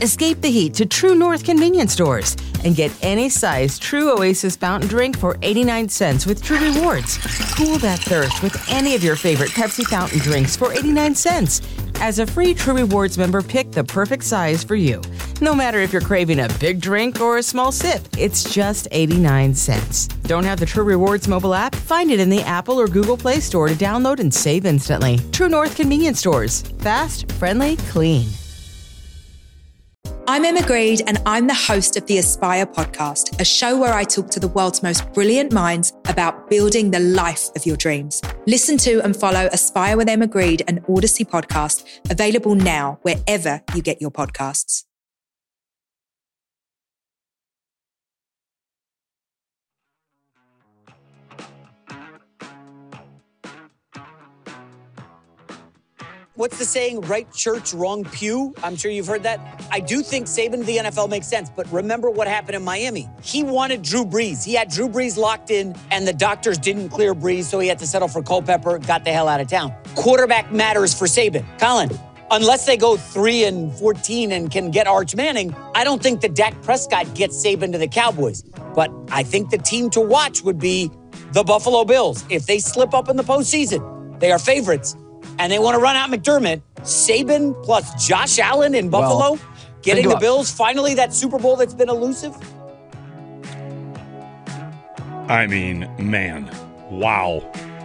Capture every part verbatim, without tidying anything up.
Escape the heat to True North convenience stores and get any size True Oasis fountain drink for eighty-nine cents with True Rewards. Cool that thirst with any of your favorite Pepsi fountain drinks for eighty-nine cents. As a free True Rewards member, pick the perfect size for you. No matter if you're craving a big drink or a small sip, it's just eighty-nine cents. Don't have the True Rewards mobile app? Find it in the Apple or Google Play Store to download and save instantly. True North convenience stores. Fast, friendly, clean. I'm Emma Greed, and I'm the host of the Aspire podcast, a show where I talk to the world's most brilliant minds about building the life of your dreams. Listen to and follow Aspire with Emma Greed, an Odyssey podcast, available now wherever you get your podcasts. What's the saying? Right church, wrong pew? I'm sure you've heard that. I do think Saban to the N F L makes sense, but remember what happened in Miami. He wanted Drew Brees. He had Drew Brees locked in, and the doctors didn't clear Brees, so he had to settle for Culpepper, got the hell out of town. Quarterback matters for Saban. Colin, unless they go three and fourteen and can get Arch Manning, I don't think that Dak Prescott gets Saban to the Cowboys. But I think the team to watch would be the Buffalo Bills. If they slip up in the postseason, they are favorites. And they want to run out McDermott, Saban plus Josh Allen in Buffalo, well, getting the Bills finally that Super Bowl that's been elusive. I mean, man, wow.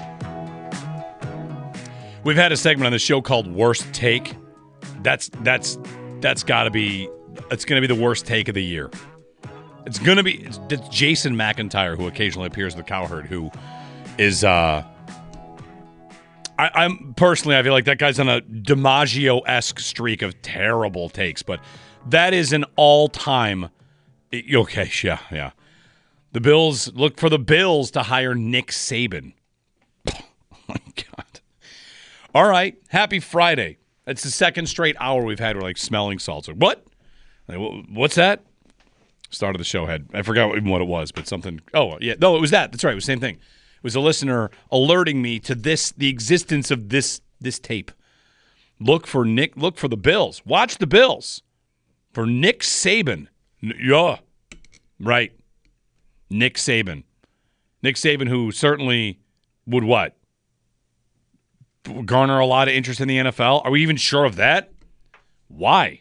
We've had a segment on the show called Worst Take. That's that's that's got to be it's going to be the worst take of the year. It's going to be it's, it's Jason McIntyre, who occasionally appears in the Cowherd, who is. Uh, I, I'm personally, I feel like that guy's on a DiMaggio-esque streak of terrible takes, but that is an all-time. Okay, yeah, yeah. The Bills look for the Bills to hire Nick Saban. Oh my God! All right, happy Friday. It's the second straight hour we've had. We're like smelling salts. What? Like, what's that? Start of the show had I forgot even what it was, but something. Oh yeah, no, it was that. That's right. It was the same thing. It was a listener alerting me to this, the existence of this this tape. Look for Nick. Look for the Bills. Watch the Bills for Nick Saban. Yeah, right. Nick Saban. Nick Saban, who certainly would what? Garner a lot of interest in the N F L. Are we even sure of that? Why?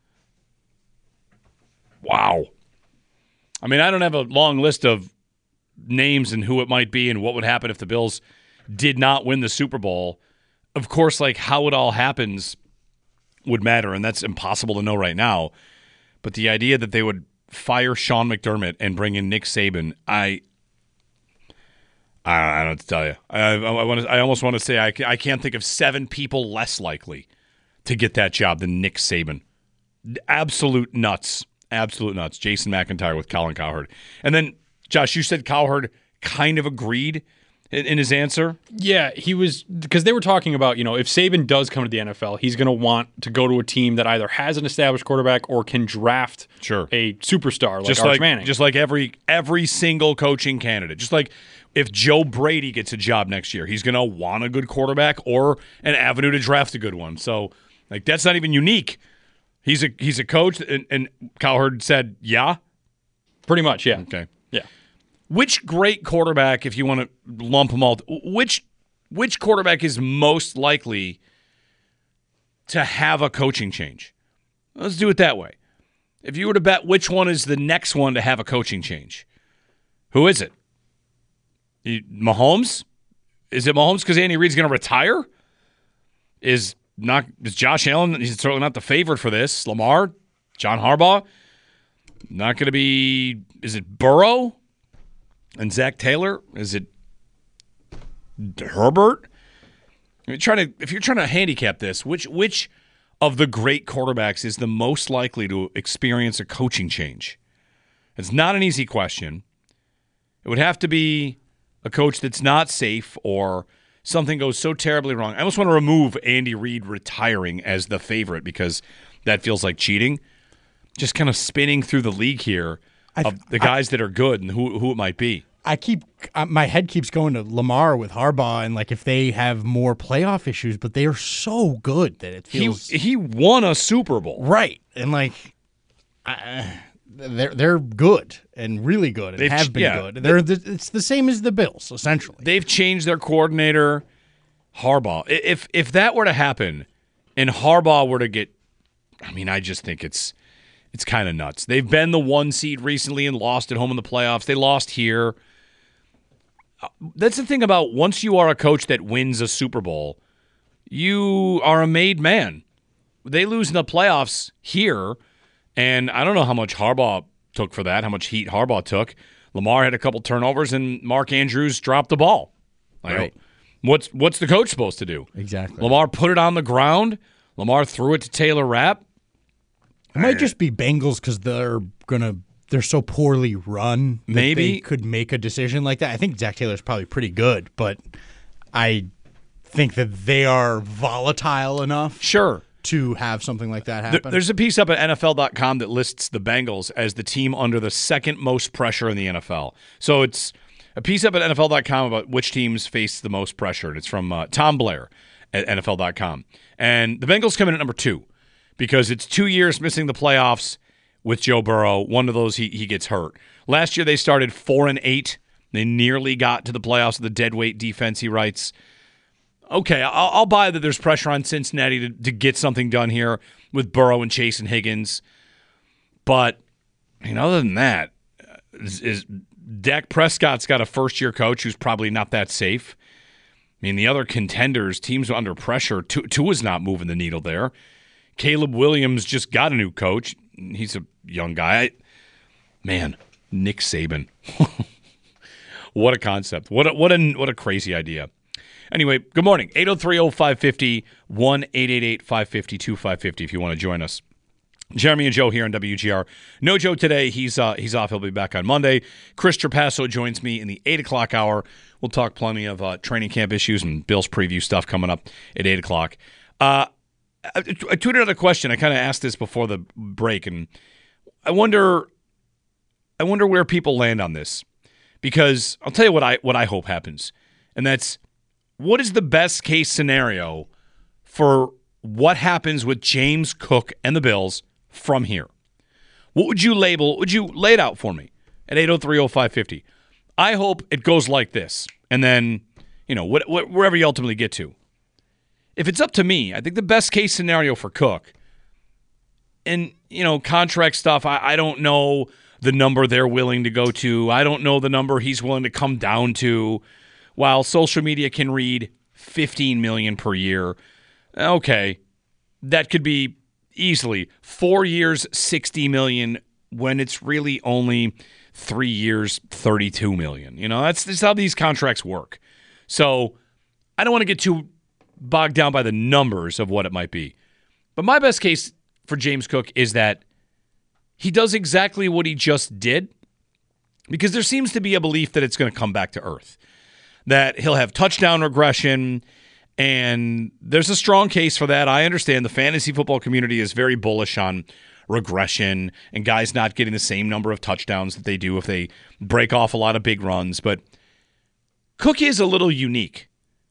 Wow. I mean, I don't have a long list of names and who it might be and what would happen if the Bills did not win the Super Bowl. Of course, like how it all happens would matter, and that's impossible to know right now. But the idea that they would fire Sean McDermott and bring in Nick Saban, I, I, I don't know what to tell you. I, I, I, want to, I almost want to say I, I can't think of seven people less likely to get that job than Nick Saban. Absolute nuts. Absolute nuts. Jason McIntyre with Colin Cowherd. And then, Josh, you said Cowherd kind of agreed in, in his answer? Yeah, he was, because they were talking about, you know, if Saban does come to the N F L, he's going to want to go to a team that either has an established quarterback or can draft sure. a superstar like just Arch like, Manning. Just like every every single coaching candidate. Just like if Joe Brady gets a job next year, he's going to want a good quarterback or an avenue to draft a good one. So, like, that's not even unique. He's a he's a coach, and, and Cowherd said, yeah? Pretty much, yeah. Okay. Yeah. Which great quarterback, if you want to lump them all, which which quarterback is most likely to have a coaching change? Let's do it that way. If you were to bet which one is the next one to have a coaching change, who is it? You, Mahomes? Is it Mahomes because Andy Reid's going to retire? Is not is Josh Allen? He's certainly not the favorite for this. Lamar, John Harbaugh, not going to be. Is it Burrow and Zach Taylor? Is it Herbert? You're trying to, if you're trying to handicap this, which which of the great quarterbacks is the most likely to experience a coaching change? It's not an easy question. It would have to be a coach that's not safe or something goes so terribly wrong. I almost want to remove Andy Reid retiring as the favorite because that feels like cheating. Just kind of spinning through the league here of I, the guys I, that are good and who who it might be. I keep my head keeps going to Lamar with Harbaugh and like if they have more playoff issues, but they are so good that it feels he he won a Super Bowl, right? And like I, they're they're good and really good and They've- have been yeah. good. They're the, it's the same as the Bills essentially. They've changed their coordinator, Harbaugh. I- If if that were to happen, and Harbaugh were to get, I mean, I just think it's it's kind of nuts. They've been the one seed recently and lost at home in the playoffs. They lost here. That's the thing about once you are a coach that wins a Super Bowl, you are a made man. They lose in the playoffs here, and I don't know how much Harbaugh took for that, how much heat Harbaugh took. Lamar had a couple turnovers, and Mark Andrews dropped the ball. Like, Right. What's what's the coach supposed to do? Exactly. Lamar put it on the ground. Lamar threw it to Taylor Rapp. It might just be Bengals because they're gonna they're so poorly run. That Maybe. they could make a decision like that. I think Zach Taylor's probably pretty good, but I think that they are volatile enough Sure. to have something like that There- happen. There's a piece up at N F L dot com that lists the Bengals as the team under the second most pressure in the N F L. So it's a piece up at N F L dot com about which teams face the most pressure. And it's from uh, Tom Blair at N F L dot com. And the Bengals come in at number two because it's two years missing the playoffs with Joe Burrow. One of those, he, he gets hurt. Last year they started four and eight. They nearly got to the playoffs with the dead weight defense, he writes. Okay, I'll, I'll buy that there's pressure on Cincinnati to, to get something done here with Burrow and Chase and Higgins. But, I mean, other than that, is, is Dak Prescott's got a first-year coach who's probably not that safe. I mean, the other contenders, teams under pressure, Tua Tua's not moving the needle there. Caleb Williams just got a new coach. He's a young guy. I, man, Nick Saban. What a concept. What a, what a, what a crazy idea. Anyway, good morning. eight oh three oh five five oh, one eight eight eight five five oh two five five oh if you want to join us. Jeremy and Joe here on W G R. No Joe today. He's uh, he's off. He'll be back on Monday. Chris Trapasso joins me in the eight o'clock hour. We'll talk plenty of uh, training camp issues and Bills preview stuff coming up at eight o'clock. Uh, I, I tweeted out a question. I kind of asked this before the break, and I wonder, I wonder where people land on this, because I'll tell you what I what I hope happens, and that's what is the best case scenario for what happens with James Cook and the Bills from here. What would you label? Would you lay it out for me at eight oh three oh five five oh? I hope it goes like this, and then you know what, what, wherever you ultimately get to. If it's up to me, I think the best case scenario for Cook, and, you know, contract stuff, I, I don't know the number they're willing to go to. I don't know the number he's willing to come down to. While social media can read fifteen million dollars per year, okay, that could be easily four years, sixty million dollars when it's really only three years, thirty-two million dollars. You know, that's, that's how these contracts work. So I don't want to get too bogged down by the numbers of what it might be. But my best case for James Cook is that he does exactly what he just did, because there seems to be a belief that it's going to come back to earth, that he'll have touchdown regression, and there's a strong case for that. I understand the fantasy football community is very bullish on regression and guys not getting the same number of touchdowns that they do if they break off a lot of big runs, but Cook is a little unique.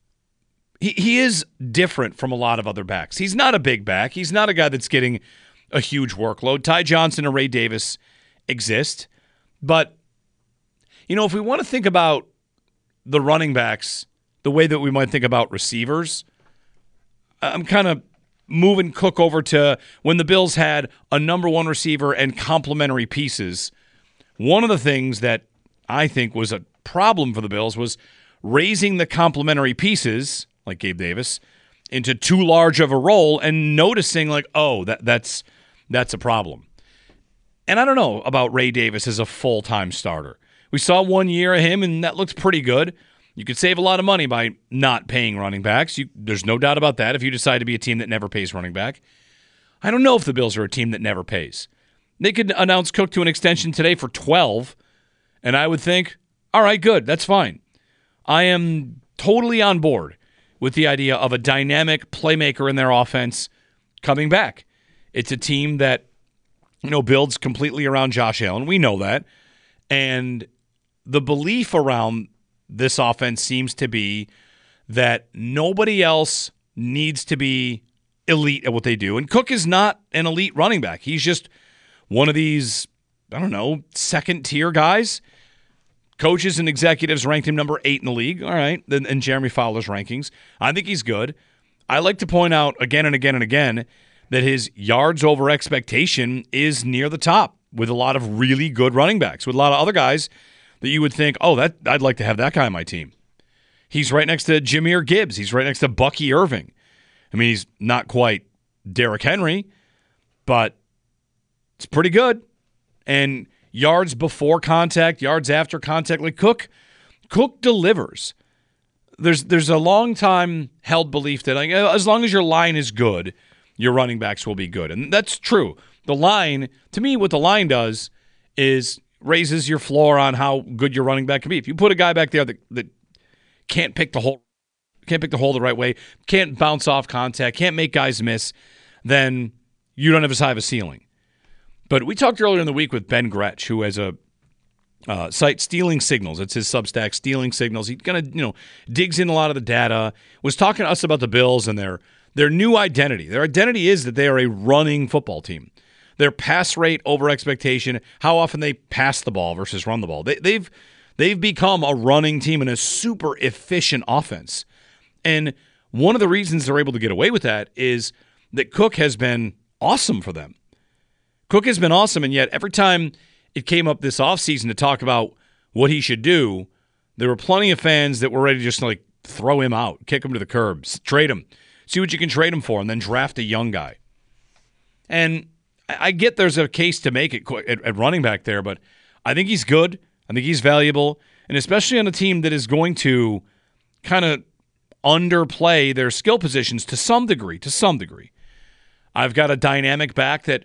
He he is different from a lot of other backs. He's not a big back. He's not a guy that's getting a huge workload. Ty Johnson and Ray Davis exist. But, you know, if we want to think about the running backs the way that we might think about receivers, I'm kind of moving Cook over to when the Bills had a number one receiver and complementary pieces. One of the things that I think was a problem for the Bills was raising the complementary pieces, like Gabe Davis, into too large of a role and noticing like, oh, that that's that's a problem. And I don't know about Ray Davis as a full-time starter. We saw one year of him, and that looked pretty good. You could save a lot of money by not paying running backs. You, there's no doubt about that if you decide to be a team that never pays running back. I don't know if the Bills are a team that never pays. They could announce Cook to an extension today for twelve, and I would think, all right, good, that's fine. I am totally on board with the idea of a dynamic playmaker in their offense coming back. It's a team that, you know, builds completely around Josh Allen. We know that. And the belief around this offense seems to be that nobody else needs to be elite at what they do. And Cook is not an elite running back. He's just one of these, I don't know, second-tier guys. Coaches and executives ranked him number eight in the league. All right, then in Jeremy Fowler's rankings. I think he's good. I like to point out again and again and again that his yards over expectation is near the top with a lot of really good running backs, with a lot of other guys that you would think, oh, that I'd like to have that guy on my team. He's right next to Jahmyr Gibbs. He's right next to Bucky Irving. I mean, he's not quite Derrick Henry, but it's pretty good. And yards before contact, yards after contact, like Cook, Cook delivers. There's there's a long time held belief that like, as long as your line is good, your running backs will be good. And that's true. The line, to me, what the line does is raises your floor on how good your running back can be. If you put a guy back there that, that can't pick the hole, can't pick the hole the right way, can't bounce off contact, can't make guys miss, then you don't have as high of a ceiling. But we talked earlier in the week with Ben Gretsch, who has a uh, site, Stealing Signals. It's his Substack, Stealing Signals. He kind of, you know, digs in a lot of the data, was talking to us about the Bills and their their new identity. Their identity is that they are a running football team. Their pass rate over expectation, how often they pass the ball versus run the ball. They, they've they've become a running team and a super efficient offense. And one of the reasons they're able to get away with that is that Cook has been awesome for them. Cook has been awesome, and yet every time it came up this offseason to talk about what he should do, there were plenty of fans that were ready to just like throw him out, kick him to the curb, trade him, see what you can trade him for, and then draft a young guy. And I get there's a case to make it at, at running back there, but I think he's good. I think he's valuable, and especially on a team that is going to kind of underplay their skill positions to some degree, to some degree. I've got a dynamic back that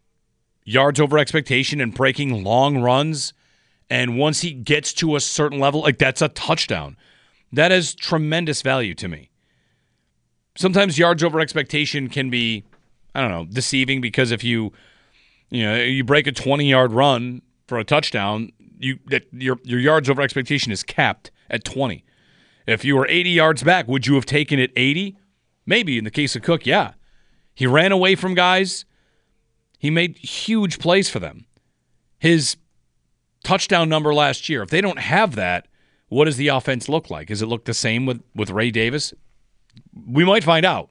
yards over expectation and breaking long runs, and once he gets to a certain level, like that's a touchdown. That has tremendous value to me. Sometimes yards over expectation can be, I don't know, deceiving because if you, you know, you break a twenty-yard run for a touchdown, you that your your yards over expectation is capped at twenty. If you were eighty yards back, would you have taken it eighty? Maybe in the case of Cook, yeah. He ran away from guys. He made huge plays for them. His touchdown number last year, if they don't have that, what does the offense look like? Does it look the same with, with Ray Davis? We might find out.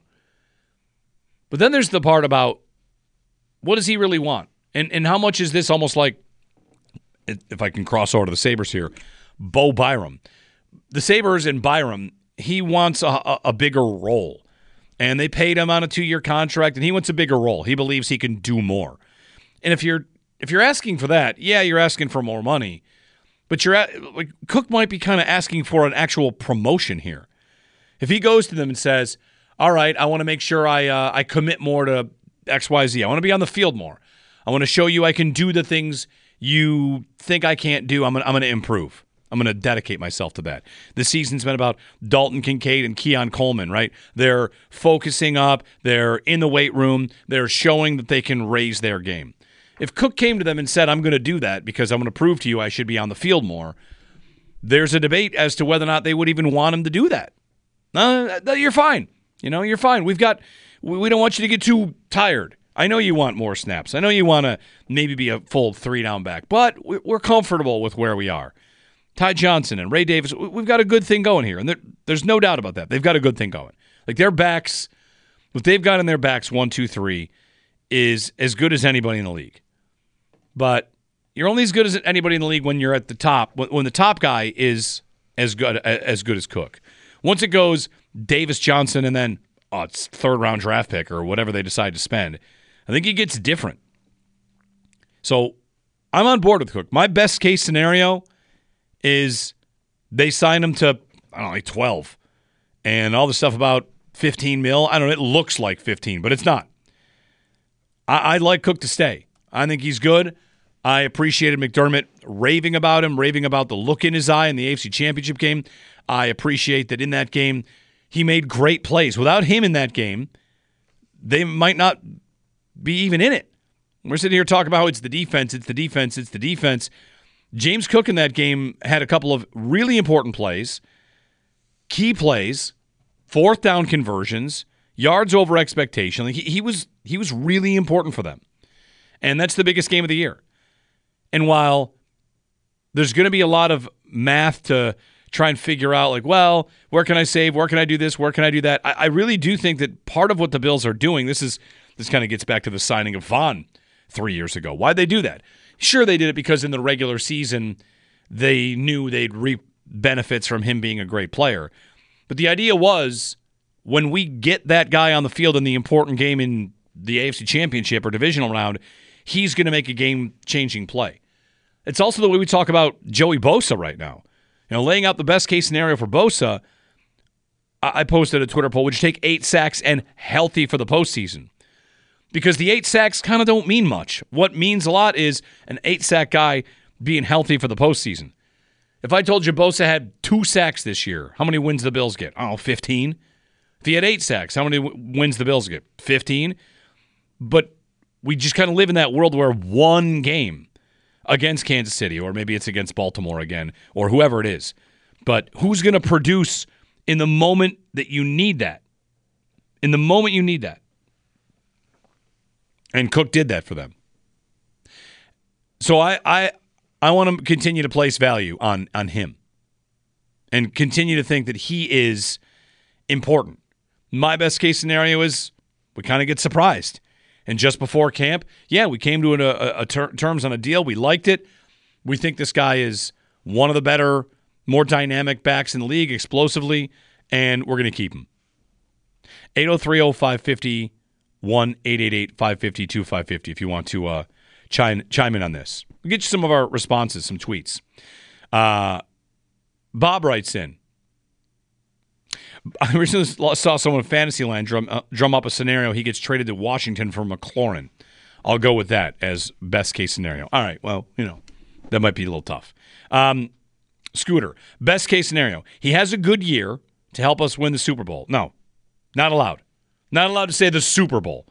But then there's the part about what does he really want? And and how much is this almost like, if I can cross over to the Sabres here, Bo Byram. The Sabres and Byram, he wants a, a, a bigger role. And they paid him on a two-year contract, and he wants a bigger role. He believes he can do more. And if you're if you're asking for that, yeah, you're asking for more money. But you're at, like Cook might be kind of asking for an actual promotion here. If he goes to them and says, "All right, I want to make sure I uh, I commit more to X, Y, Z. I want to be on the field more. I want to show you I can do the things you think I can't do. I'm gonna, I'm going to improve. I'm going to dedicate myself to that." The season's been about Dalton Kincaid and Keon Coleman, right? They're focusing up. They're in the weight room. They're showing that they can raise their game. If Cook came to them and said, "I'm going to do that because I'm going to prove to you I should be on the field more," there's a debate as to whether or not they would even want him to do that. Uh, you're fine. You know, you're fine. We've got, we don't want you to get too tired. I know you want more snaps. I know you want to maybe be a full three-down back, but we're comfortable with where we are. Ty Johnson and Ray Davis, we've got a good thing going here, and there, there's no doubt about that. They've got a good thing going. Like their backs, what they've got in their backs, one, two, three, is as good as anybody in the league. But you're only as good as anybody in the league when you're at the top, when, when the top guy is as good as good as Cook. Once it goes Davis, Johnson, and then oh, it's third-round draft pick or whatever they decide to spend, I think it gets different. So I'm on board with Cook. My best case scenario is they sign him to, I don't know, like twelve. And all the stuff about fifteen mil, I don't know, it looks like fifteen, but it's not. I, I'd like Cook to stay. I think he's good. I appreciated McDermott raving about him, raving about the look in his eye in the A F C Championship game. I appreciate that in that game, he made great plays. Without him in that game, they might not be even in it. We're sitting here talking about how it's the defense, it's the defense, it's the defense. James Cook in that game had a couple of really important plays, key plays, fourth down conversions, yards over expectation. He, he was he was really important for them. And that's the biggest game of the year. And while there's going to be a lot of math to try and figure out, like, well, where can I save? Where can I do this? Where can I do that? I, I really do think that part of what the Bills are doing, this is this kind of gets back to the signing of Vaughn three years ago. Why'd they do that? Sure, they did it because in the regular season, they knew they'd reap benefits from him being a great player. But the idea was, when we get that guy on the field in the important game in the A F C Championship or divisional round, he's going to make a game-changing play. It's also the way we talk about Joey Bosa right now. You know, laying out the best-case scenario for Bosa, I posted a Twitter poll, would you take eight sacks and healthy for the postseason? Because the eight sacks kind of don't mean much. What means a lot is an eight-sack guy being healthy for the postseason. If I told you Bosa had two sacks this year, how many wins the Bills get? I don't know, fifteen? If he had eight sacks, how many w- wins the Bills get? fifteen? But we just kind of live in that world where one game against Kansas City, or maybe it's against Baltimore again, or whoever it is. But who's going to produce in the moment that you need that? In the moment you need that. And Cook did that for them. So I I, I want to continue to place value on, on him and continue to think that he is important. My best case scenario is we kind of get surprised. And just before camp, yeah, we came to a, a, a ter- terms on a deal. We liked it. We think this guy is one of the better, more dynamic backs in the league, explosively, and we're going to keep him. eight oh three oh five five oh, one eight eight eight five five oh two five five oh if you want to uh, chime, chime in on this. We'll get you some of our responses, some tweets. Uh, Bob writes in, I recently saw someone in Fantasyland drum, uh, drum up a scenario. He gets traded to Washington for McLaurin. I'll go with that as best case scenario. All right, well, you know, that might be a little tough. Um, Scooter, best case scenario. He has a good year to help us win the Super Bowl. No, not allowed. Not allowed to say the Super Bowl.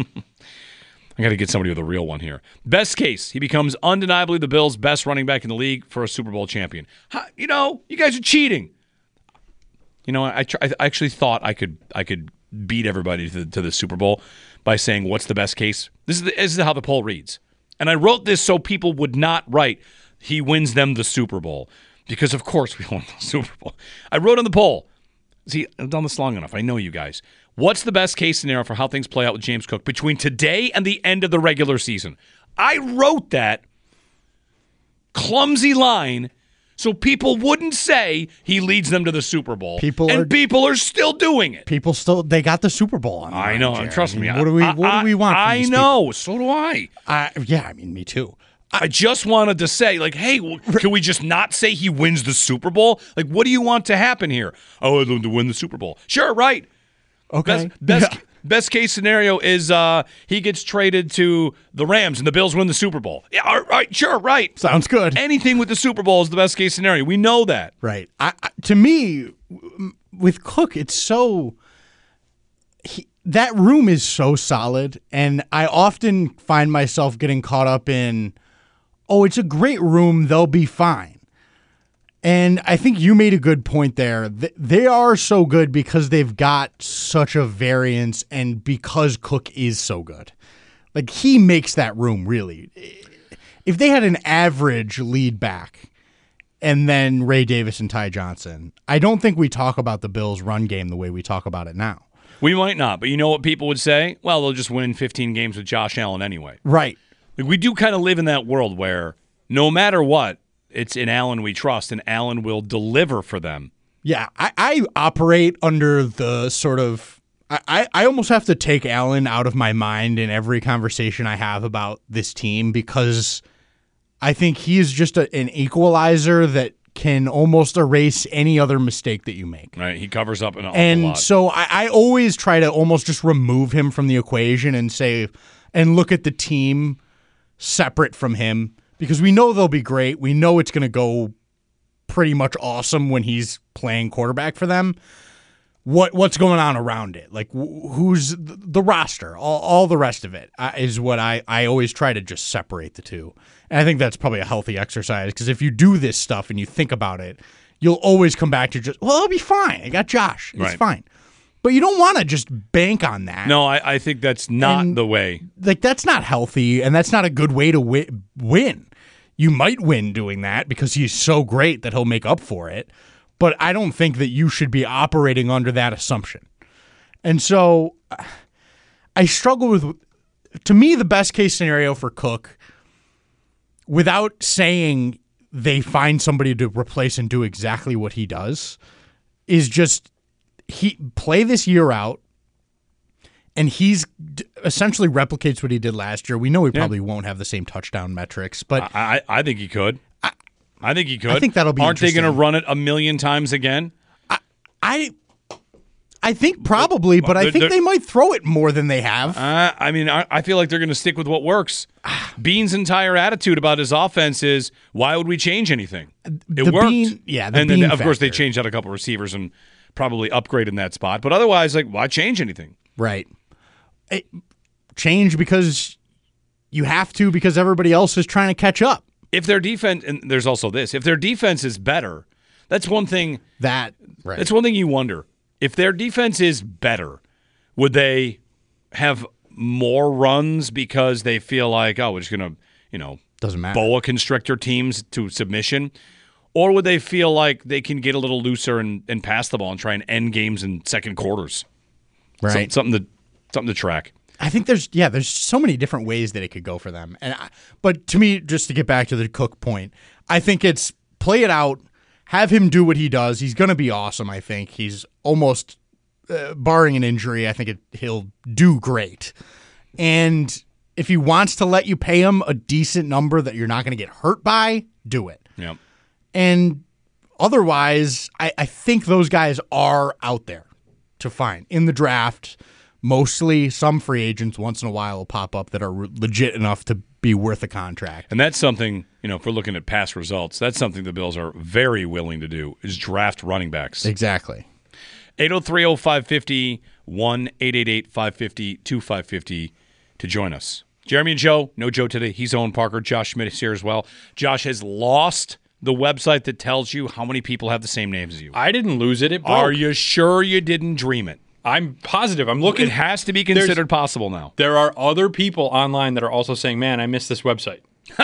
I got to get somebody with a real one here. Best case, he becomes undeniably the Bills' best running back in the league for a Super Bowl champion. How, you know, you guys are cheating. You know, I, tr- I actually thought I could I could beat everybody to the, to the Super Bowl by saying, what's the best case? This is, the, this is how the poll reads. And I wrote this so people would not write, he wins them the Super Bowl. Because, of course, we won the Super Bowl. I wrote on the poll. See, I've done this long enough. I know you guys. What's the best case scenario for how things play out with James Cook between today and the end of the regular season? I wrote that clumsy line so people wouldn't say he leads them to the Super Bowl. People and are, people are still doing it. People still, they got the Super Bowl on. I know, Jared. trust I mean, me. What do we, what I, do we want from I these know, people? so do I. I. Yeah, I mean, me too. I just wanted to say, like, hey, well, can we just not say he wins the Super Bowl? Like, what do you want to happen here? Oh, to win the Super Bowl. Sure, right. Okay. Best, best, yeah. best case scenario is uh, he gets traded to the Rams and the Bills win the Super Bowl. Yeah, all right, sure, right. Sounds good. Anything with the Super Bowl is the best case scenario. We know that. Right. I, I, to me, w- with Cook, it's so he, that room is so solid, and I often find myself getting caught up in, oh, it's a great room, they'll be fine. And I think you made a good point there. They are so good because they've got such a variance and because Cook is so good. Like, he makes that room really. If they had an average lead back and then Ray Davis and Ty Johnson, I don't think we talk about the Bills' run game the way we talk about it now. We might not, but you know what people would say? Well, they'll just win fifteen games with Josh Allen anyway. Right. Like, we do kind of live in that world where no matter what, it's in Allen we trust, and Allen will deliver for them. Yeah, I, I operate under the sort of I, I almost have to take Allen out of my mind in every conversation I have about this team because I think he is just a, an equalizer that can almost erase any other mistake that you make. Right, he covers up an awful and lot. so I, I always try to almost just remove him from the equation and say and look at the team separate from him. Because we know they'll be great. We know it's going to go pretty much awesome when he's playing quarterback for them. What What's going on around it? Like, wh- who's the, the roster? All, all the rest of it uh, is what I, I always try to just separate the two. And I think that's probably a healthy exercise because if you do this stuff and you think about it, you'll always come back to just, well, it'll be fine. I got Josh. It's right. fine. But you don't want to just bank on that. No, I, I think that's not And- the way. Like, that's not healthy, and that's not a good way to wi- win. You might win doing that because he's so great that he'll make up for it. But I don't think that you should be operating under that assumption. And so I struggle with, to me, the best case scenario for Cook, without saying they find somebody to replace and do exactly what he does, is just he play this year out, and he's d- essentially replicates what he did last year. We know he Yeah. probably won't have the same touchdown metrics, but I, I think he could. I, I think he could. I think that'll be Aren't they going to interesting. run it a million times again? I I think probably, but I they're- think they're- they might throw it more than they have. Uh, I mean, I, I feel like they're going to stick with what works. Bean's entire attitude about his offense is, why would we change anything? It The worked. Bean- yeah, the and then, Bean of course, they factor. changed out a couple receivers and probably upgraded in that spot. But otherwise, like, why change anything? Right. It, change because you have to because everybody else is trying to catch up. If their defense, and there's also this, if their defense is better, that's one thing. That right. That's one thing you wonder. If their defense is better, would they have more runs because they feel like, oh, we're just going to, you know, Doesn't matter. boa constrictor teams to submission? Or would they feel like they can get a little looser and, and pass the ball and try and end games in second quarters? Right. Some- something to something to track. I think there's yeah, there's so many different ways that it could go for them. And I, but to me, just to get back to the Cook point, I think it's play it out, have him do what he does. He's going to be awesome. I think he's almost uh, barring an injury. I think it, he'll do great. And if he wants to let you pay him a decent number that you're not going to get hurt by, do it. Yeah. And otherwise, I, I think those guys are out there to find in the draft. Mostly some free agents once in a while will pop up that are re- legit enough to be worth a contract. And that's something, you know, if we're looking at past results, that's something the Bills are very willing to do is draft running backs. Exactly. eight oh three oh five five oh, one eight eight eight five five oh two five five oh to join us. Jeremy and Joe, no Joe today. He's Owen Parker. Josh Schmidt is here as well. Josh has lost the website that tells you how many people have the same name as you. I didn't lose it. It broke. Are you sure you didn't dream it? I'm positive. I'm looking. It has to be There's- considered possible now. There are other people online that are also saying, man, I missed this website.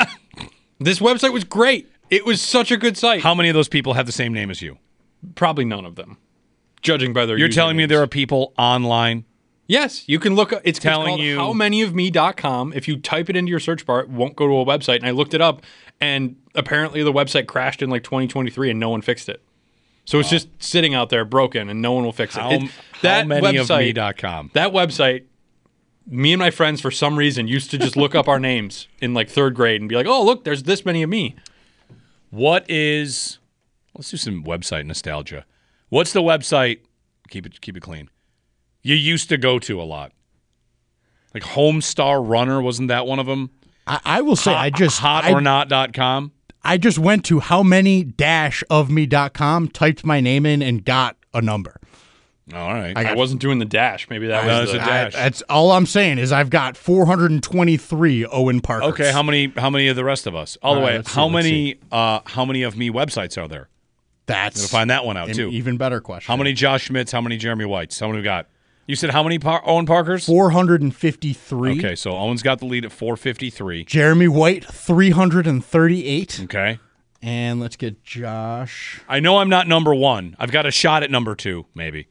This website was great. It was such a good site. How many of those people have the same name as you? Probably none of them, judging by their You're telling me usernames. there are people online? Yes, you can look. It's Telling called you- how many of me dot com. If you type it into your search bar, it won't go to a website. And I looked it up, and apparently the website crashed in like twenty twenty-three, and no one fixed it. So it's just sitting out there broken, and no one will fix it. How, It- how that many of website- me dot com? That website, me and my friends, for some reason, used to just look up our names in like third grade and be like, oh, look, there's this many of me. What is? Let's do some website nostalgia. What's the website? Keep it keep it clean. You used to go to a lot. Like Homestar Runner, wasn't that one of them? I, I will say I just hot I, or not dot com. I just went to how many dash of me dot com, typed my name in, and got a number. All right. I wasn't doing the dash. Maybe that No, was it's the a dash. I- that's all I'm saying is I've got four hundred twenty-three Owen Parkers. Okay, how many how many of the rest of us? All the All right, way. let's see, How let's many uh how many of me websites are there? That's Gotta find that one out an too. even better question. How many Josh Schmidts, how many Jeremy Whites? How many we got? You said how many Par- Owen Parkers? four hundred fifty-three. Okay, so Owen's got the lead at four fifty-three. Jeremy White, three hundred thirty-eight. Okay. And let's get Josh. I know I'm not number one. I've got a shot at number two, maybe.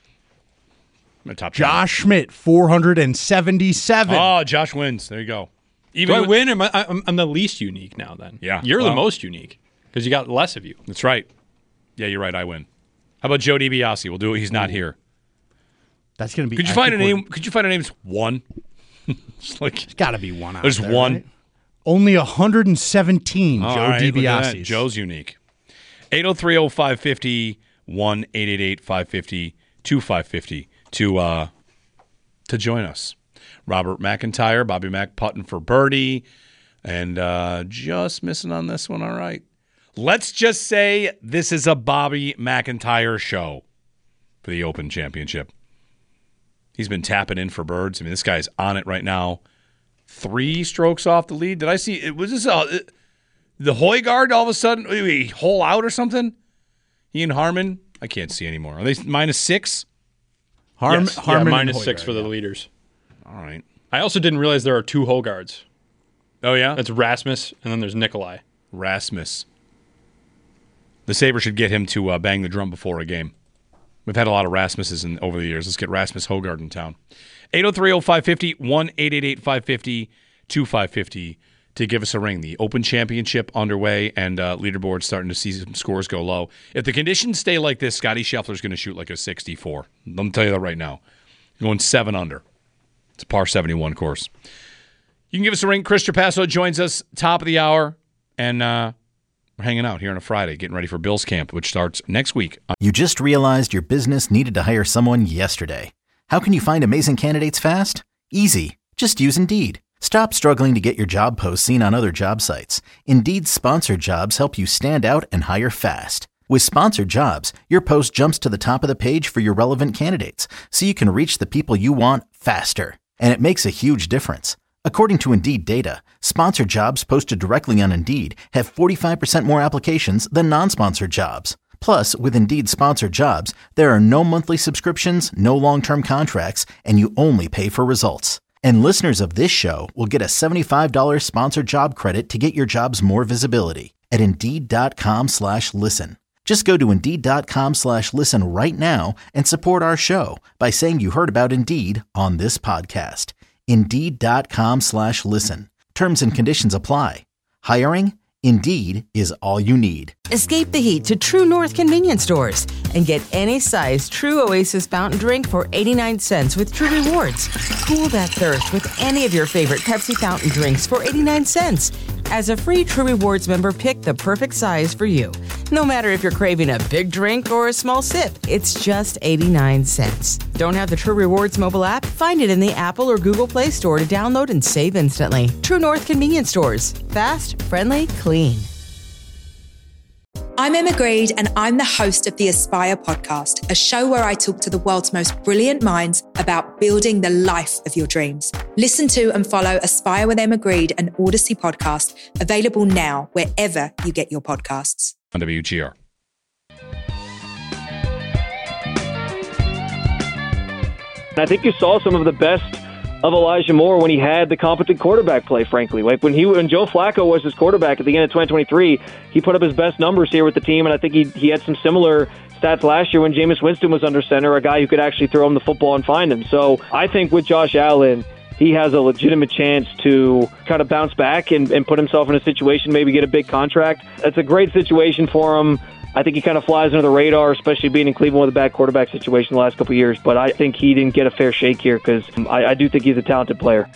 I'm a top ten. Josh Schmidt, four hundred seventy-seven. Oh, Josh wins. There you go. Do Even I with- win? Am I, I'm, I'm the least unique now then. Yeah, You're well- the most unique because you got less of you. That's right. Yeah, you're right. I win. How about Joe DiBiase? We'll do it. He's not here. That's going to be. Could you I find a think we're- name? Could you find a name that's one? It's like There's got to be one out there's there, one. right? Only one hundred seventeen All Joe right, look at that. DiBiase's. Joe's unique. eight oh three oh five five oh, one eight eight eight five five oh two five five oh to uh to join us. Robert McIntyre, Bobby Mack putting for birdie, and uh, just missing on this one. All right. Let's just say this is a Bobby McIntyre show for the Open Championship. He's been tapping in for birds. I mean, this guy's on it right now. Three strokes off the lead. Did I see it? Was this uh, the Højgaard all of a sudden wait, hole out or something? He and Harmon. I can't see anymore. Are they minus six? Harm, yes, Harmon yeah, and minus six Højgaard, for the yeah. leaders. All right. I also didn't realize there are two Højgaards. Oh, yeah? That's Rasmus, and then there's Nikolai. Rasmus. The Sabres should get him to uh, bang the drum before a game. We've had a lot of Rasmuses in, over the years. Let's get Rasmus Højgaard in town. eight oh three oh five five oh, one eight eight eight five five oh two five five oh to give us a ring. The Open Championship underway, and uh, leaderboard starting to see some scores go low. If the conditions stay like this, Scotty Scheffler's going to shoot like a sixty-four. Let me tell you that right now. Going seven under. It's a par seventy-one course. You can give us a ring. Chris Trapasso joins us top of the hour, and uh, we're hanging out here on a Friday, getting ready for Bills Camp, which starts next week. You just realized your business needed to hire someone yesterday. How can you find amazing candidates fast? Easy. Just use Indeed. Stop struggling to get your job posts seen on other job sites. Indeed's sponsored jobs help you stand out and hire fast. With sponsored jobs, your post jumps to the top of the page for your relevant candidates, so you can reach the people you want faster. And it makes a huge difference. According to Indeed data, sponsored jobs posted directly on Indeed have forty-five percent more applications than non-sponsored jobs. Plus, with Indeed sponsored jobs, there are no monthly subscriptions, no long-term contracts, and you only pay for results. And listeners of this show will get a seventy-five dollars sponsored job credit to get your jobs more visibility at Indeed.com slash listen. Just go to Indeed.com slash listen right now and support our show by saying you heard about Indeed on this podcast. Indeed.com slash listen. Terms and conditions apply. Hiring? Indeed is all you need. Escape the heat to True North convenience stores and get any size True Oasis fountain drink for eighty-nine cents with True Rewards. Cool that thirst with any of your favorite Pepsi fountain drinks for eighty-nine cents. As a free True Rewards member, pick the perfect size for you. No matter if you're craving a big drink or a small sip, it's just eighty-nine cents. Don't have the True Rewards mobile app? Find it in the Apple or Google Play Store to download and save instantly. True North convenience stores. Fast, friendly, clean. I'm Emma Greed, and I'm the host of the Aspire podcast, a show where I talk to the world's most brilliant minds about building the life of your dreams. Listen to and follow Aspire with Emma Greed, an Odyssey podcast, available now wherever you get your podcasts. On W G R. I think you saw some of the best of Elijah Moore when he had the competent quarterback play, frankly. Like when he when Joe Flacco was his quarterback at the end of twenty twenty-three, he put up his best numbers here with the team, and I think he he had some similar stats last year when Jameis Winston was under center, a guy who could actually throw him the football and find him. So I think with Josh Allen, he has a legitimate chance to kind of bounce back and, and put himself in a situation, maybe get a big contract. That's a great situation for him. I think he kind of flies under the radar, especially being in Cleveland with a bad quarterback situation the last couple of years. But I think he didn't get a fair shake here because I, I do think he's a talented player.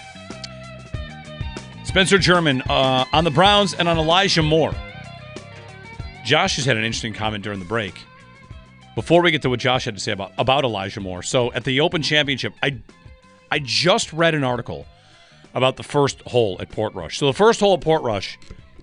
Spencer German uh, on the Browns and on Elijah Moore. Josh has had an interesting comment during the break. Before we get to what Josh had to say about, about Elijah Moore, so at the Open Championship, I I just read an article about the first hole at Portrush. So the first hole at Portrush,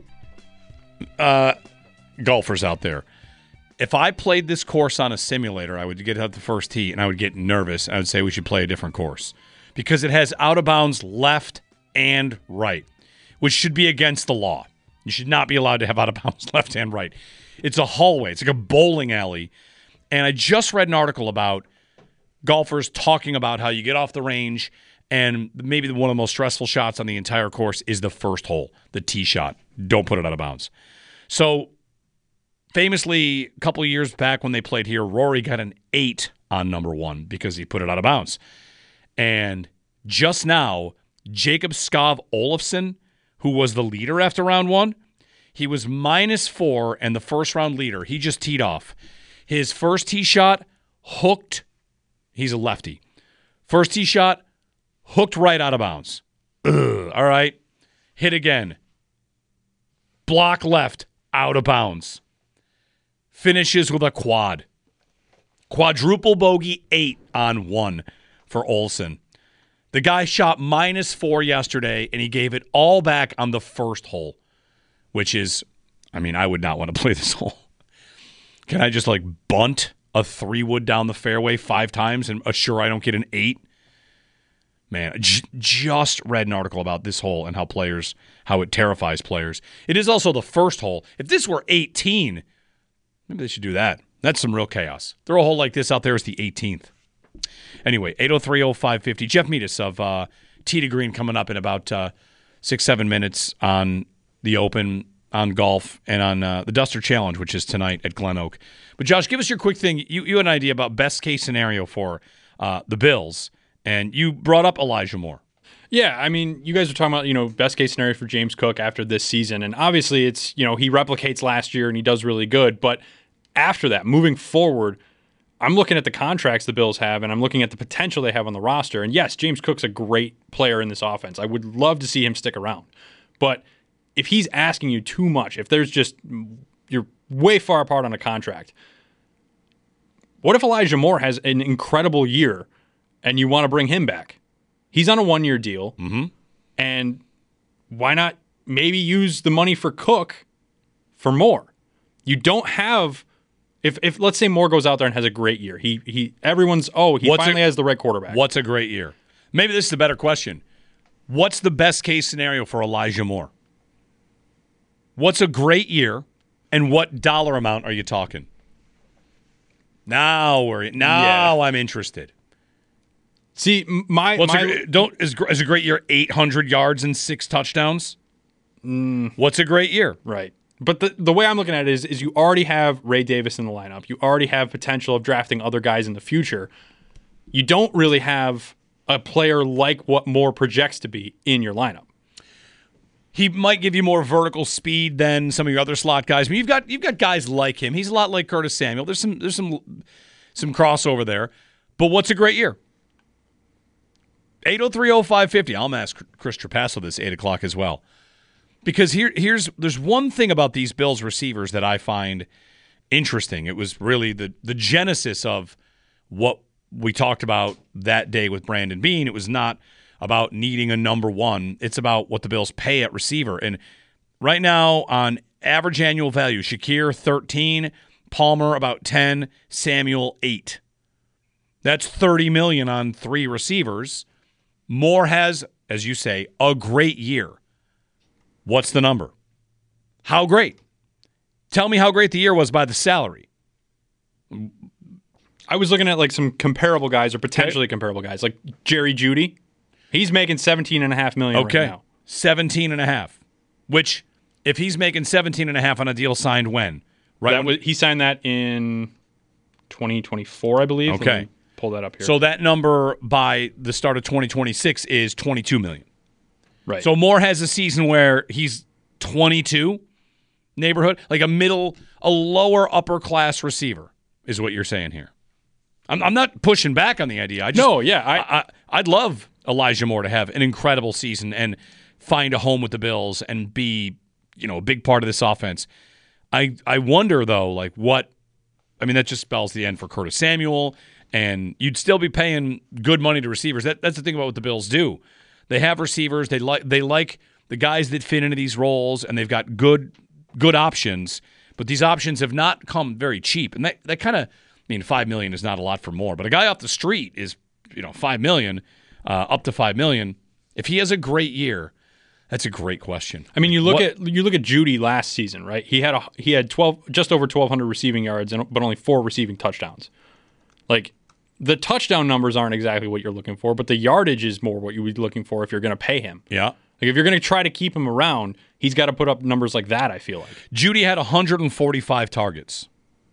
uh, golfers out there, if I played this course on a simulator, I would get up the first tee and I would get nervous. I would say we should play a different course because it has out of bounds left and right, which should be against the law. You should not be allowed to have out of bounds left and right. It's a hallway. It's like a bowling alley. And I just read an article about golfers talking about how you get off the range and maybe one of the most stressful shots on the entire course is the first hole, the tee shot. Don't put it out of bounds. So famously, a couple of years back when they played here, Rory got an eight on number one because he put it out of bounds. And just now, Jacob Skov Olofsson, who was the leader after round one, he was minus four and the first round leader. He just teed off. His first tee shot hooked. He's a lefty. First tee shot hooked right out of bounds. Ugh, all right. Hit again. Block left, out of bounds. Finishes with a quad. Quadruple bogey, eight on one for Olsen. The guy shot minus four yesterday, and he gave it all back on the first hole, which is, I mean, I would not want to play this hole. Can I just, like, bunt a three-wood down the fairway five times and assure I don't get an eight? Man, I j- just read an article about this hole and how players, how it terrifies players. It is also the first hole. If this were eighteen, maybe they should do that. That's some real chaos. Throw a hole like this out there as the eighteenth. Anyway, eight oh three oh five five oh. Jeff Metis of uh, Tee to Green coming up in about uh, six, seven minutes on the Open, on golf, and on uh, the Duster Challenge, which is tonight at Glen Oak. But, Josh, give us your quick thing. You, you had an idea about best-case scenario for uh, the Bills, and you brought up Elijah Moore. Yeah, I mean, you guys are talking about, you know, best case scenario for James Cook after this season. And obviously it's, you know, he replicates last year and he does really good. But after that, moving forward, I'm looking at the contracts the Bills have and I'm looking at the potential they have on the roster. And yes, James Cook's a great player in this offense. I would love to see him stick around. But if he's asking you too much, if there's just, you're way far apart on a contract, what if Elijah Moore has an incredible year and you want to bring him back? He's on a one-year deal, mm-hmm. and why not maybe use the money for Cook for Moore? You don't have if if let's say Moore goes out there and has a great year. He he everyone's oh he what's finally a, has the right quarterback. What's a great year? Maybe this is a better question. What's the best case scenario for Elijah Moore? What's a great year, and what dollar amount are you talking? Now we're now Yeah. I'm interested. See, my, What's my a, don't is, is a great year eight hundred yards and six touchdowns? Mm, What's a great year? right. But the the way I'm looking at it is, is you already have Ray Davis in the lineup. You already have potential of drafting other guys in the future. You don't really have a player like what Moore projects to be in your lineup. He might give you more vertical speed than some of your other slot guys. I mean, you've got you've got guys like him. He's a lot like Curtis Samuel. There's some there's some some crossover there. But what's a great year? eight oh three oh five five oh. I'll ask Chris Trapasso this eight o'clock as well. Because here, here's there's one thing about these Bills receivers that I find interesting. It was really the, the genesis of what we talked about that day with Brandon Beane. It was not about needing a number one. It's about what the Bills pay at receiver. And right now, on average annual value, Shakir, thirteen, Palmer, about ten, Samuel, eight. That's thirty million dollars on three receivers. Moore has, as you say, a great year. What's the number? How great? Tell me how great the year was by the salary. I was looking at like some comparable guys or potentially okay. comparable guys, like Jerry Jeudy. He's making seventeen and a half million okay. right now. seventeen and a half. Which, if he's making seventeen and a half on a deal signed when? Right. That was, he signed that in twenty twenty-four, I believe. Okay. Pull that up here. So that number by the start of twenty twenty-six is twenty-two million dollars. Right. So Moore has a season where he's twenty-two neighborhood, like a middle, a lower upper class receiver is what you're saying here. I'm, I'm not pushing back on the idea. I just, no, yeah. I, I, I'd love Elijah Moore to have an incredible season and find a home with the Bills and be, you know, a big part of this offense. I, I wonder, though, like what – I mean, that just spells the end for Curtis Samuel, and you'd still be paying good money to receivers. That, that's the thing about what the Bills do. They have receivers. They like they like the guys that fit into these roles, and they've got good good options. But these options have not come very cheap, and that that kind of I mean, five million is not a lot for Moore, but a guy off the street is you know five million, uh, up to five million. If he has a great year, that's a great question. I mean, you look what, at you look at Jeudy last season, right? He had a he had twelve just over twelve hundred receiving yards, and but only four receiving touchdowns. Like. The touchdown numbers aren't exactly what you're looking for, but the yardage is more what you would be looking for if you're going to pay him. Yeah. Like if you're going to try to keep him around, he's got to put up numbers like that, I feel like. Jeudy had one hundred forty-five targets.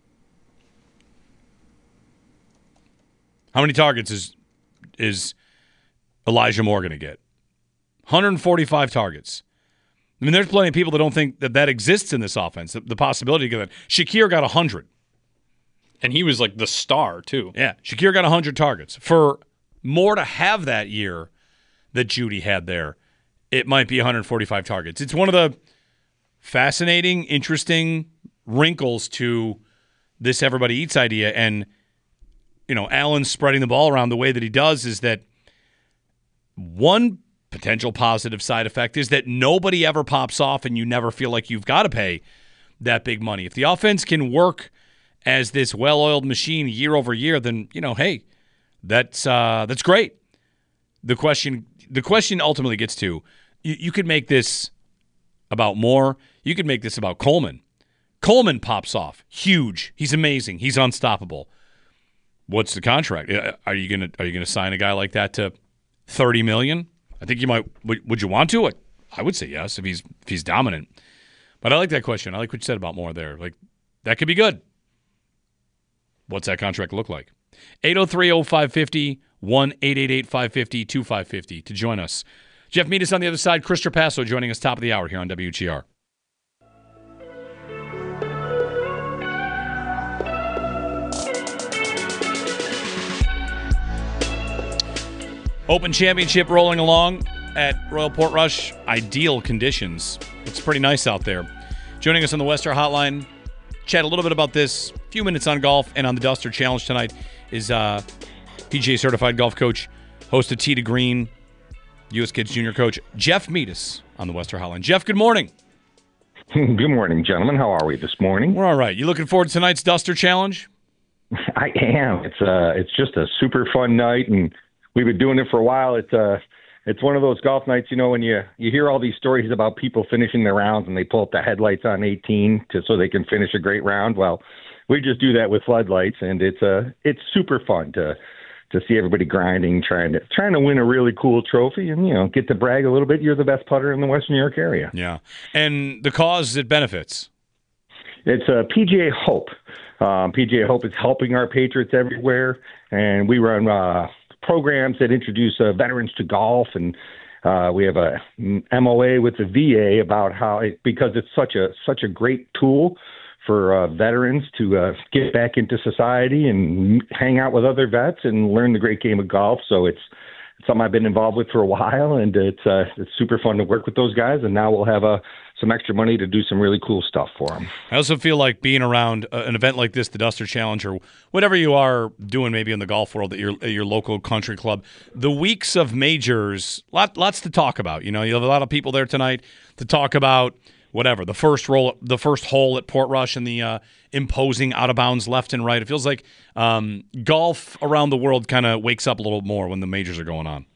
How many targets is is Elijah Moore going to get? one hundred forty-five targets. I mean, there's plenty of people that don't think that that exists in this offense, the, the possibility to get that. Shakir got one hundred. And he was like the star, too. Yeah, Shakir got one hundred targets. For Moore to have that year that Jeudy had there, it might be one hundred forty-five targets. It's one of the fascinating, interesting wrinkles to this everybody eats idea. And, you know, Allen spreading the ball around the way that he does is that one potential positive side effect is that nobody ever pops off and you never feel like you've got to pay that big money. If the offense can work as this well-oiled machine year over year, then, you know, hey, that's uh, that's great. The question the question ultimately gets to, you, you could make this about Moore. You could make this about Coleman. Coleman pops off. Huge. He's amazing. He's unstoppable. What's the contract? Are you gonna Are you gonna sign a guy like that to thirty million? I think you might. Would, would you want to? I would say yes if he's if he's dominant. But I like that question. I like what you said about more there. Like that could be good. What's that contract look like? eight oh three oh five five oh, one eight eight eight five five oh two five five oh to join us. Jeff Metis on the other side. Chris Trapasso joining us top of the hour here on W G R. Open Championship rolling along at Royal Portrush. Ideal conditions. It's pretty nice out there. Joining us on the Westar Hotline, chat a little bit about this. A few minutes on golf and on the Duster Challenge tonight is uh, P G A certified golf coach, host of Tee to Green, U S Kids Junior coach, Jeff Metis on the Westar Hotline. Jeff, good morning. Good morning, gentlemen. How are we this morning? We're all right. You looking forward to tonight's Duster Challenge? I am. It's uh, it's just a super fun night, and we've been doing it for a while. It's uh, it's one of those golf nights, you know, when you, you hear all these stories about people finishing their rounds and they pull up the headlights on eighteen to so they can finish a great round. Well, we just do that with floodlights, and it's uh, it's super fun to to see everybody grinding, trying to trying to win a really cool trophy, and you know, get to brag a little bit. You're the best putter in the Western New York area. Yeah, and the cause it benefits. It's uh, P G A Hope. Um, P G A Hope is helping our patriots everywhere, and we run uh, programs that introduce uh, veterans to golf, and uh, we have a M O A with the V A about how it, because it's such a such a great tool for uh, veterans to uh, get back into society and hang out with other vets and learn the great game of golf. So it's something I've been involved with for a while, and it's uh, it's super fun to work with those guys. And now we'll have uh, some extra money to do some really cool stuff for them. I also feel like being around uh, an event like this, the Duster Challenge, or whatever you are doing maybe in the golf world at your at your local country club, the weeks of majors, lot, lots to talk about. You know, you have a lot of people there tonight to talk about whatever, the first roll, the first hole at Portrush and the uh, imposing out of bounds left and right. It feels like um, golf around the world kind of wakes up a little more when the majors are going on.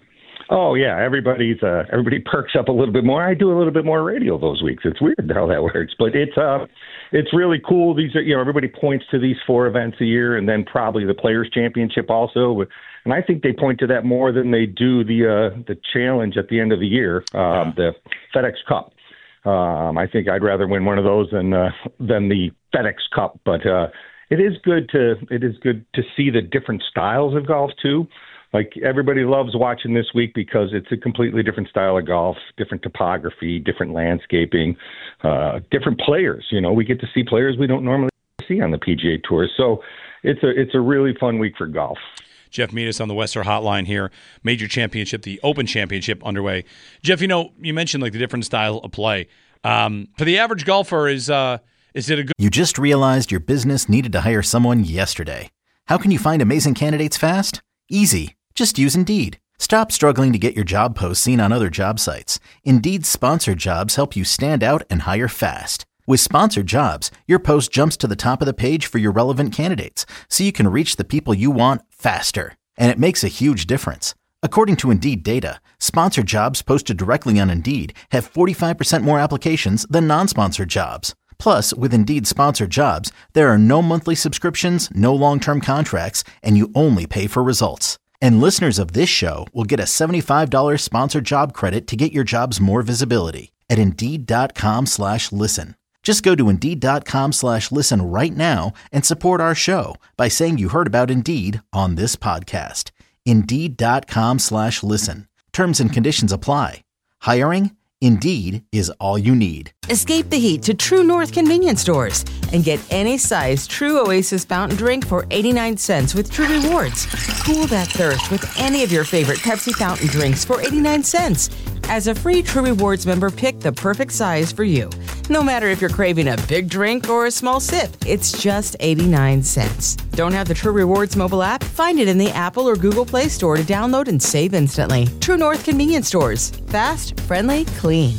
Oh yeah, everybody's uh, everybody perks up a little bit more. I do a little bit more radio those weeks. It's weird how that works, but it's uh, it's really cool. These are, you know, everybody points to these four events a year, and then probably the Players Championship also. And I think they point to that more than they do the uh, the challenge at the end of the year, um, the FedEx Cup. Um, I think I'd rather win one of those than uh, than the FedEx Cup, but uh, it is good to it is good to see the different styles of golf too. Like everybody loves watching this week because it's a completely different style of golf, different topography, different landscaping, uh, different players. You know, we get to see players we don't normally see on the P G A Tour, so it's a it's a really fun week for golf. Jeff Metis on the Westar Hotline here. Major Championship, the Open Championship underway. Jeff, you know, you mentioned like the different style of play. Um, for the average golfer, is uh, is it a good... You just realized your business needed to hire someone yesterday. How can you find amazing candidates fast? Easy. Just use Indeed. Stop struggling to get your job posts seen on other job sites. Indeed's sponsored jobs help you stand out and hire fast. With sponsored jobs, your post jumps to the top of the page for your relevant candidates, so you can reach the people you want faster. And it makes a huge difference. According to Indeed data, sponsored jobs posted directly on Indeed have forty-five percent more applications than non-sponsored jobs. Plus, with Indeed sponsored jobs, there are no monthly subscriptions, no long-term contracts, and you only pay for results. And listeners of this show will get a seventy-five dollars sponsored job credit to get your jobs more visibility at Indeed.com slash listen. Just go to Indeed.com slash listen right now and support our show by saying you heard about Indeed on this podcast. Indeed.com slash listen. Terms and conditions apply. Hiring? Indeed is all you need. Escape the heat to True North convenience stores and get any size True Oasis fountain drink for eighty-nine cents with True Rewards. Cool that thirst with any of your favorite Pepsi fountain drinks for eighty-nine cents. As a free True Rewards member, pick the perfect size for you. No matter if you're craving a big drink or a small sip, it's just eighty-nine cents. Don't have the True Rewards mobile app? Find it in the Apple or Google Play Store to download and save instantly. True North convenience stores. Fast, friendly, clean.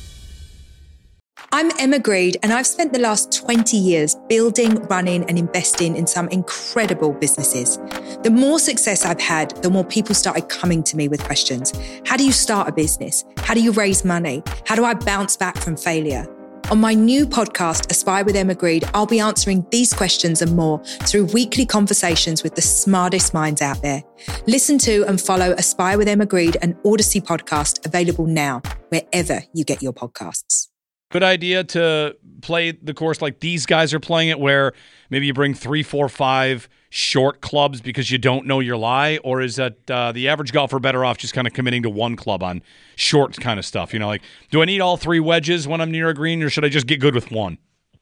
I'm Emma Greed, and I've spent the last twenty years building, running, and investing in some incredible businesses. The more success I've had, the more people started coming to me with questions. How do you start a business? How do you raise money? How do I bounce back from failure? On my new podcast, Aspire with Emma Grede, I'll be answering these questions and more through weekly conversations with the smartest minds out there. Listen to and follow Aspire with Emma Grede, an Odyssey podcast, available now, wherever you get your podcasts. Good idea to play the course like these guys are playing it, where maybe you bring three, four, five short clubs because you don't know your lie? Or is that uh, the average golfer better off just kind of committing to one club on short kind of stuff? You know, like, do I need all three wedges when I'm near a green, or should I just get good with one?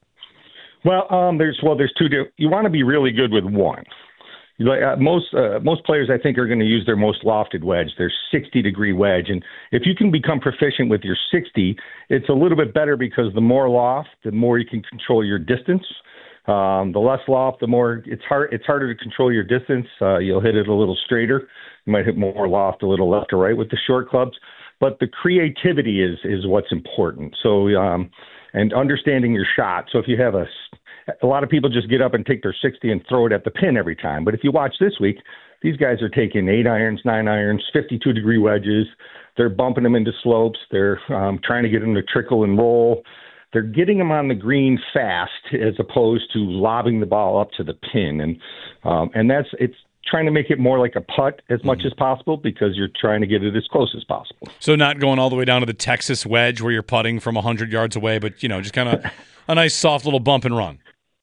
Well, um, there's well, there's two. Di- you want to be really good with one. Like, uh, most uh, most players, I think, are going to use their most lofted wedge, their sixty degree wedge. And if you can become proficient with your sixty, it's a little bit better because the more loft, the more you can control your distance. Um, the less loft, the more it's hard. It's harder to control your distance. Uh, you'll hit it a little straighter. You might hit more loft, a little left or right with the short clubs. But the creativity is is what's important. So um, and understanding your shot. So if you have a A lot of people just get up and take their sixty and throw it at the pin every time. But if you watch this week, these guys are taking eight irons, nine irons, fifty-two degree wedges. They're bumping them into slopes. They're um, trying to get them to trickle and roll. They're getting them on the green fast as opposed to lobbing the ball up to the pin. And um, and that's it's trying to make it more like a putt as much mm-hmm. as possible because you're trying to get it as close as possible. So not going all the way down to the Texas wedge where you're putting from one hundred yards away, but, you know, just kind of a nice soft little bump and run.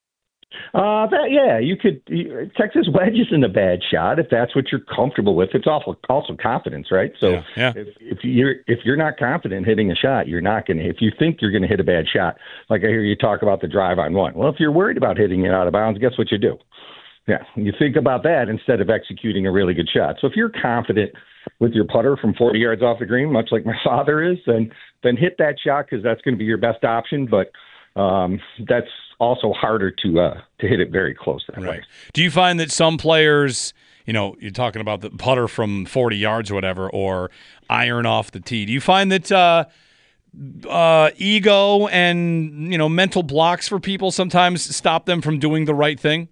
Uh, that, yeah, you could. You, Texas wedge isn't a bad shot if that's what you're comfortable with. It's also also confidence, right? So yeah, yeah. if if you're if you're not confident hitting a shot, you're not going to. If you think you're going to hit a bad shot, like I hear you talk about the drive on one. Well, if you're worried about hitting it out of bounds, guess what you do? Yeah, you think about that instead of executing a really good shot. So if you're confident with your putter from forty yards off the green, much like my father is, then then hit that shot because that's going to be your best option. But um, that's also harder to uh, to hit it very close that right. way. Do you find that some players, you know, you're talking about the putter from forty yards or whatever, or iron off the tee, do you find that uh, uh, ego and, you know, mental blocks for people sometimes stop them from doing the right thing?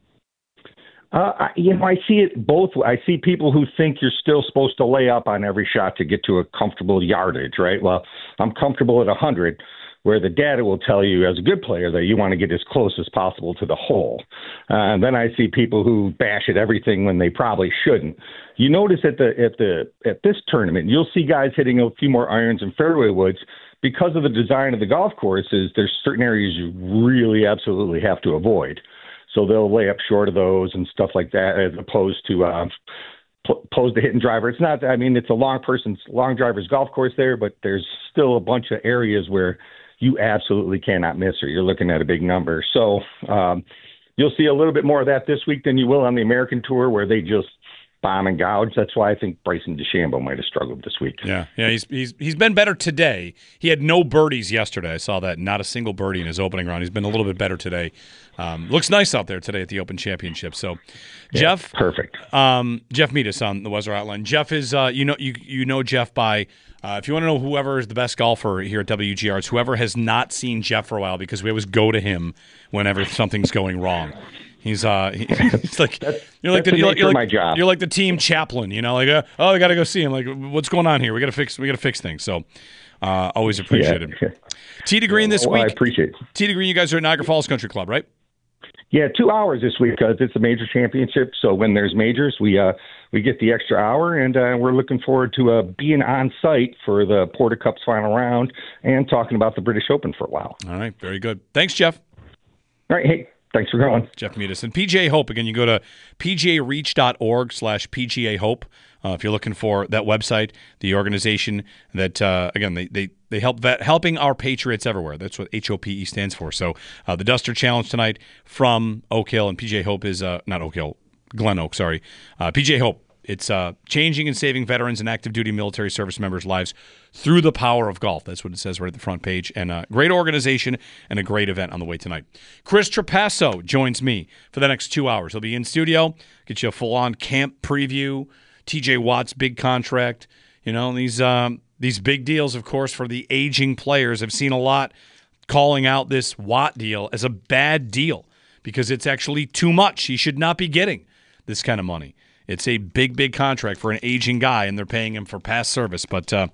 Uh, I, you know, I see it both. I see people who think you're still supposed to lay up on every shot to get to a comfortable yardage, right? Well, I'm comfortable at one hundred, where the data will tell you as a good player that you want to get as close as possible to the hole. Uh, and then I see people who bash at everything when they probably shouldn't. You notice at the at the at this tournament, you'll see guys hitting a few more irons and fairway woods because of the design of the golf courses. There's certain areas you really absolutely have to avoid. So they'll lay up short of those and stuff like that, as opposed to uh, opposed to hitting driver. It's not. I mean, it's a long person's long driver's golf course there, but there's still a bunch of areas where you absolutely cannot miss, or you're looking at a big number. So um, you'll see a little bit more of that this week than you will on the American Tour, where they just bomb and gouge. That's why I think Bryson DeChambeau might have struggled this week. Yeah, yeah, he's he's he's been better today. He had no birdies yesterday. I saw that, not a single birdie in his opening round. He's been a little bit better today. Um, looks nice out there today at the Open Championship. So, yeah, Jeff, perfect. Um, Jeff Metis on the Weather Outline. Jeff is uh, you know you you know Jeff by. Uh, if you want to know whoever is the best golfer here at W G R, it's whoever has not seen Jeff for a while, because we always go to him whenever something's going wrong. He's uh, he, he's like you're like the, you're, like, you're, like, you're like the team chaplain, you know, like uh, oh, I got to go see him. Like, what's going on here? We got to fix we got to fix things. So, uh, always appreciate yeah. it. Tee to Green this well, week. I appreciate it. Tee to Green, you guys are at Niagara Falls Country Club, right? Yeah, two hours this week because it's a major championship. So when there's majors, we uh we get the extra hour, and uh, we're looking forward to uh, being on site for the Porter Cup's final round and talking about the British Open for a while. All right, very good. Thanks, Jeff. All right, hey, thanks for going. Jeff Metis. And P G A Hope, again, you go to pgareach.org slash PGA Hope. Uh, if you're looking for that website, the organization that, uh, again, they, they, they help vet, helping our Patriots everywhere. That's what H O P E stands for. So uh, the Duster Challenge tonight from Oak Hill, and P J Hope is, uh, not Oak Hill, Glen Oak, sorry. Uh, P J Hope, it's uh, changing and saving veterans and active duty military service members' lives through the power of golf. That's what it says right at the front page. And a great organization and a great event on the way tonight. Chris Trapasso joins me for the next two hours. He'll be in studio, get you a full-on camp preview, T J Watt's big contract, you know, these um, these big deals, of course, for the aging players. I've seen a lot calling out this Watt deal as a bad deal because it's actually too much. He should not be getting this kind of money. It's a big, big contract for an aging guy, and they're paying him for past service. But uh,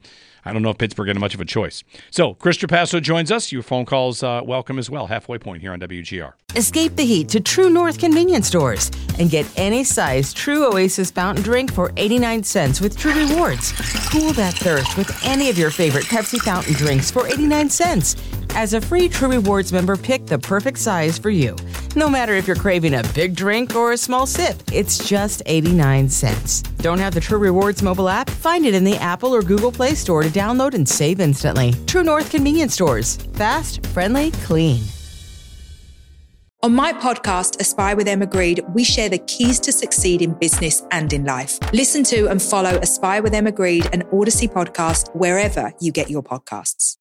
I don't know if Pittsburgh had much of a choice. So Chris Trapasso joins us. Your phone calls uh, welcome as well. Halfway Point here on W G R. Escape the heat to True North convenience stores and get any size True Oasis fountain drink for eighty-nine cents with True Rewards. Cool that thirst with any of your favorite Pepsi fountain drinks for eighty-nine cents. As a free True Rewards member, pick the perfect size for you. No matter if you're craving a big drink or a small sip, it's just eighty-nine cents. Don't have the True Rewards mobile app? Find it in the Apple or Google Play Store to download and save instantly. True North convenience stores. Fast, friendly, clean. On my podcast, Aspire with Emma Grede, we share the keys to succeed in business and in life. Listen to and follow Aspire with Emma Grede, an Odyssey podcast, wherever you get your podcasts.